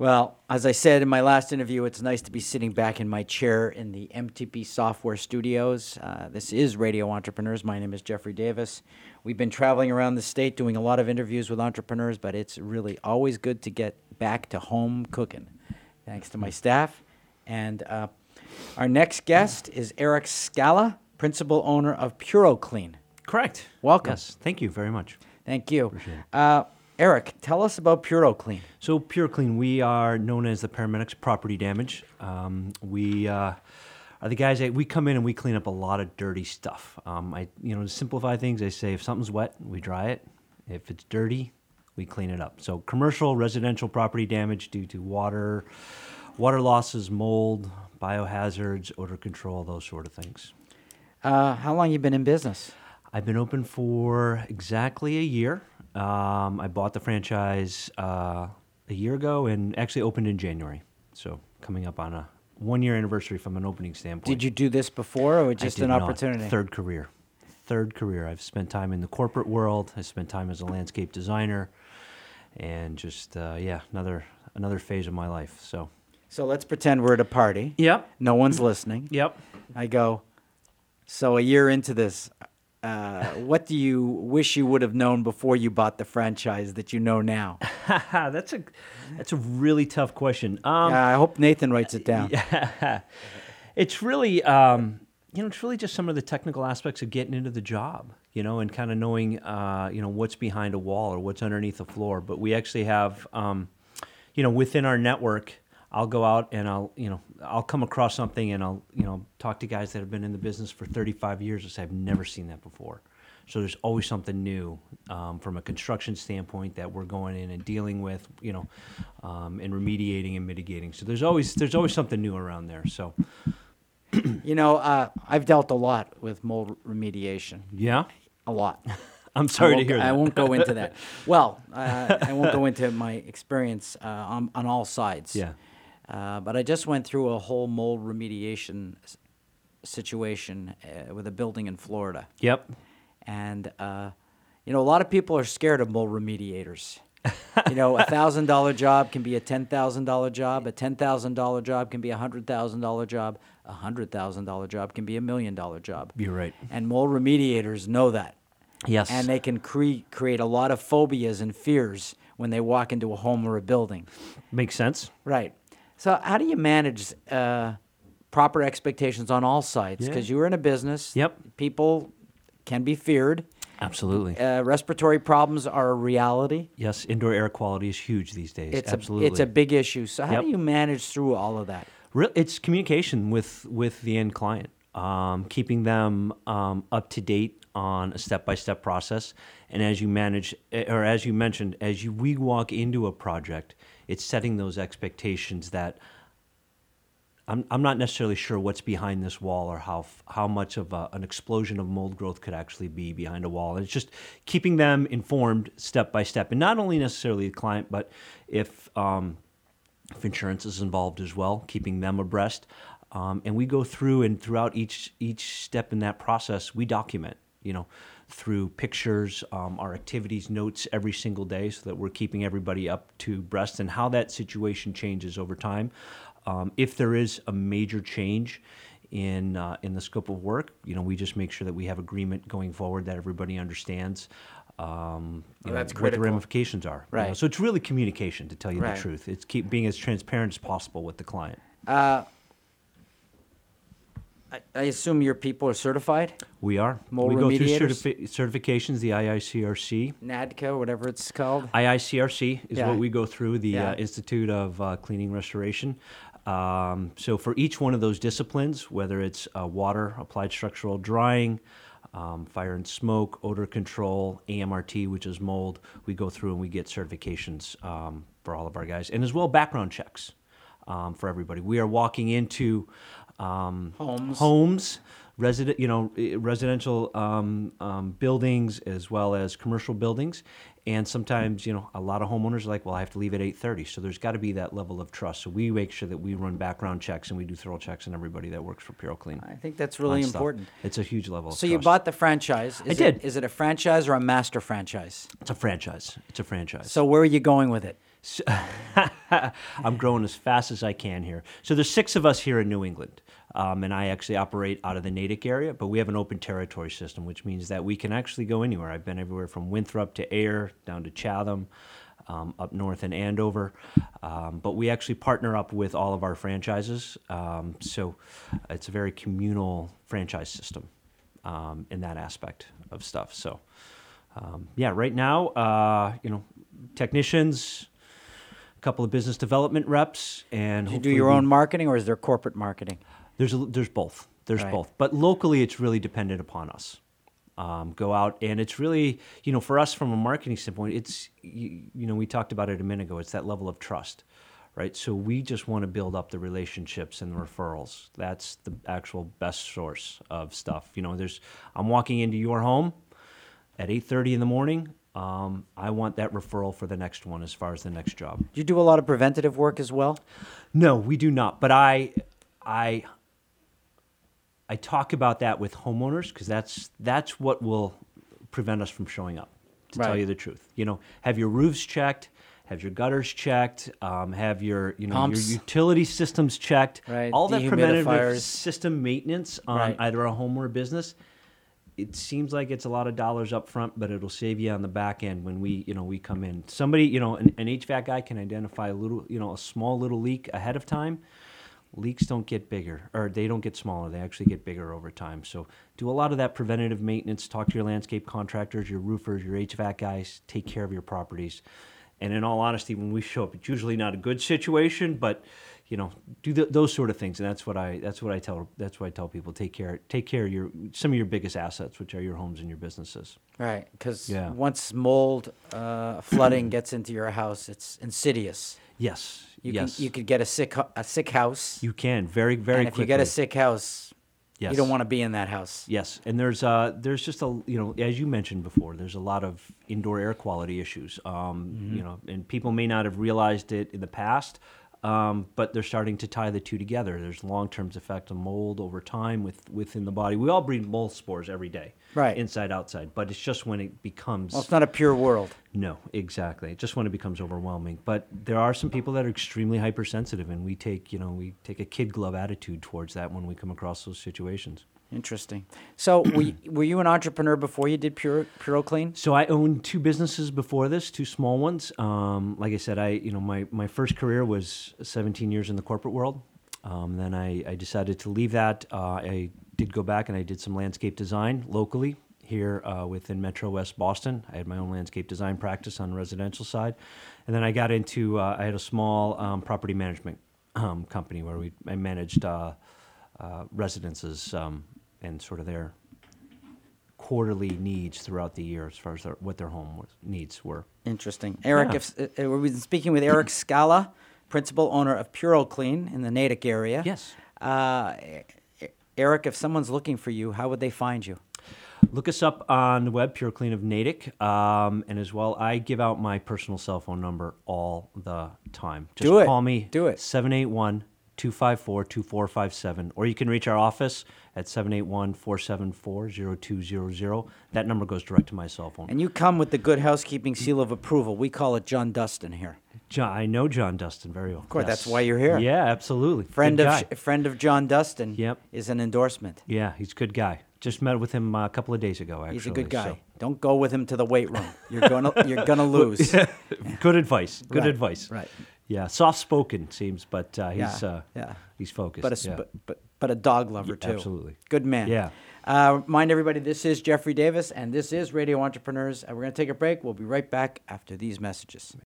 Well, as I said in my last interview, it's nice to be sitting back in my chair in the MTP Software Studios. This is Radio Entrepreneurs. My name is Jeffrey Davis. We've been traveling around the state doing a lot of interviews with entrepreneurs, but it's really always good to get back to home cooking. Thanks to my staff. And our next guest is Eric Scala, principal owner of PuroClean. Correct. Welcome. Yes, thank you very much. Thank you. Appreciate it. Eric, tell us about PuroClean. So PuroClean, we are known as the paramedics property damage. We are the guys that we come in and we clean up a lot of dirty stuff. To simplify things, I say if something's wet, we dry it. If it's dirty, we clean it up. So commercial, residential property damage due to water losses, mold, biohazards, odor control, those sort of things. How long you been in business? I've been open for exactly a year. I bought the franchise a year ago and actually opened in January. So coming up on a 1-year anniversary from an opening standpoint. Did you do this before or just an opportunity? Third career. I've spent time in the corporate world. I spent time as a landscape designer and just, another phase of my life. So let's pretend we're at a party. Yep. No one's listening. Yep. I go, so a year into this, what do you wish you would have known before you bought the franchise that you know now? That's a really tough question. I hope Nathan writes it down. Yeah. It's really, it's really just some of the technical aspects of getting into the job, and kind of knowing, what's behind a wall or what's underneath the floor. But we actually have, within our network, I'll go out and I'll come across something and I'll, talk to guys that have been in the business for 35 years and say, I've never seen that before. So there's always something new from a construction standpoint that we're going in and dealing with, and remediating and mitigating. So there's always something new around there. So, I've dealt a lot with mold remediation. Yeah? A lot. I'm sorry to hear that. I won't go into that. Well, I won't go into my experience on all sides. Yeah. But I just went through a whole mold remediation situation with a building in Florida. Yep. And, a lot of people are scared of mold remediators. $1,000 job can be a $10,000 job. A $10,000 job can be a $100,000 job. A $100,000 job can be $1 million job. You're right. And mold remediators know that. Yes. And they can create a lot of phobias and fears when they walk into a home or a building. Makes sense. Right. So how do you manage proper expectations on all sides? Because you're in a business. Yep. People can be feared. Absolutely. Respiratory problems are a reality. Yes, indoor air quality is huge these days. Absolutely. It's a big issue. So how do you manage through all of that? It's communication with the end client, keeping them up to date on a step-by-step process. And as you mentioned, we walk into a project, it's setting those expectations that I'm not necessarily sure what's behind this wall or how much of an explosion of mold growth could actually be behind a wall. And it's just keeping them informed step by step, and not only necessarily the client, but if insurance is involved as well, keeping them abreast. And we go through and throughout each step in that process, we document, through pictures, our activities, notes every single day so that we're keeping everybody up to breast and how that situation changes over time. If there is a major change in the scope of work, we just make sure that we have agreement going forward that everybody understands that's what the ramifications are. Right. So it's really communication, to tell you the truth. It's being as transparent as possible with the client. I assume your people are certified? We are. Mold we go through remediators? certifications, the IICRC. NADCA, whatever it's called? IICRC is Yeah. what we go through, the Yeah. Institute of Cleaning Restoration. So for each one of those disciplines, whether it's water, applied structural drying, fire and smoke, odor control, AMRT, which is mold, we go through and we get certifications for all of our guys. And as well, background checks for everybody. We are walking into homes, residential buildings as well as commercial buildings. And sometimes, a lot of homeowners are like, well, I have to leave at 8:30. So there's got to be that level of trust. So we make sure that we run background checks and we do thorough checks on everybody that works for PuroClean. I think that's really important. It's a huge level of So trust. you bought the franchise. I did. Is it a franchise or a master franchise? It's a franchise. It's a franchise. So where are you going with it? So I'm growing as fast as I can here. So there's 6 of us here in New England, and I actually operate out of the Natick area, but we have an open territory system, which means that we can actually go anywhere. I've been everywhere from Winthrop to Ayr, down to Chatham, up north in Andover. But we actually partner up with all of our franchises, so it's a very communal franchise system in that aspect of stuff. So, yeah, right now, technicians, a couple of business development reps, and Do you do your own marketing, or is there corporate marketing? There's both. There's Right. both. But locally, it's really dependent upon us. Go out, and it's really, for us from a marketing standpoint, it's, we talked about it a minute ago. It's that level of trust, right? So we just want to build up the relationships and the referrals. That's the actual best source of stuff. I'm walking into your home at 8:30 in the morning. I want that referral for the next one as far as the next job. Do you do a lot of preventative work as well? No, we do not. But I talk about that with homeowners because that's what will prevent us from showing up, to tell Right. you the truth. Have your roofs checked, have your gutters checked, have your your Pumps. utility systems checked. Right, All that preventative dehumidifiers. system maintenance on Right. either a home or a business. It seems like it's a lot of dollars up front, but it'll save you on the back end when we come in. Somebody, an HVAC guy can identify a small little leak ahead of time. Leaks don't get bigger, or they don't get smaller. They actually get bigger over time. So do a lot of that preventative maintenance. Talk to your landscape contractors, your roofers, your HVAC guys. Take care of your properties. And in all honesty, when we show up, it's usually not a good situation, but do those sort of things. And that's what I tell people. Take care of some of your biggest assets, which are your homes and your businesses. Right, because Yeah. once mold, flooding gets into your house, it's insidious. Yes. You could get a sick house, You can very, very and if quickly. you get a sick house, Yes. you don't want to be in that house. Yes, and there's just as you mentioned before, there's a lot of indoor air quality issues. And people may not have realized it in the past, but they're starting to tie the two together. There's long-term effect of mold over time within the body. We all breathe mold spores every day, Right. inside, outside. But it's just when it becomes Well, it's not a pure world. no, exactly. Just when it becomes overwhelming. But there are some people that are extremely hypersensitive, and we take a kid glove attitude towards that when we come across those situations. Interesting. So, were you an entrepreneur before you did PuroClean? So I owned 2 businesses before this, 2 small ones. Like I said, my first career was 17 years in the corporate world. Then I decided to leave that. I did go back and I did some landscape design locally here within Metro West Boston. I had my own landscape design practice on the residential side. And then I got into, I had a small property management company where I managed residences and sort of their quarterly needs throughout the year as far as what their home needs were. Interesting. Eric, we've been speaking with Eric Scala, principal owner of PuroClean in the Natick area. Yes. Eric, if someone's looking for you, how would they find you? Look us up on the web, PureClean of Natick, and as well, I give out my personal cell phone number all the time. Just Do it. call me. Do it. 781-254-2457, or you can reach our office at 781-474-0200. That number goes direct to my cell phone. And you come with the Good Housekeeping seal of approval. We call it John Dustin here. I know John Dustin very well. Of course, that's why you're here. Yeah, absolutely. Friend Good of guy. John Dustin. Yep. Is an endorsement. Yeah, he's a good guy. Just met with him a couple of days ago, actually. He's a good guy. so- Don't go with him to the weight room. You're gonna lose. Good advice. Good Right, advice. right. Yeah, soft-spoken seems, but Yeah. he's focused. But a dog lover too. absolutely. Good man. Yeah. Remind everybody, this is Jeffrey Davis, and this is Radio Entrepreneurs. And we're going to take a break. We'll be right back after these messages.